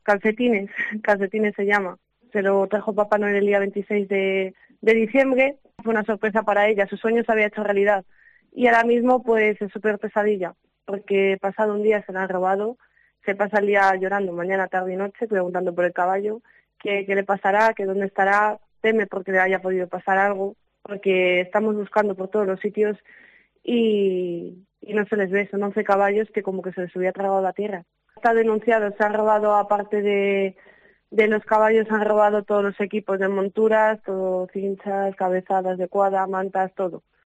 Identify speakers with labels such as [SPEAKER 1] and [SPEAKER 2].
[SPEAKER 1] calcetines, calcetines se llama. Se lo trajo Papá Noel el día 26 de diciembre. Fue una sorpresa para ella, su sueño se había hecho realidad. Y ahora mismo pues es súper pesadilla, porque pasado un día se la han robado, se pasa el día llorando, mañana, tarde y noche, preguntando por el caballo, qué le pasará, que dónde estará, teme porque le haya podido pasar algo, porque estamos buscando por todos los sitios y no se les ve, son 11 caballos que como que se les había tragado la tierra. Está denunciado, se han robado aparte de los caballos, han robado todos los equipos de monturas, todo cinchas, cabezadas de cuadra, mantas, todo.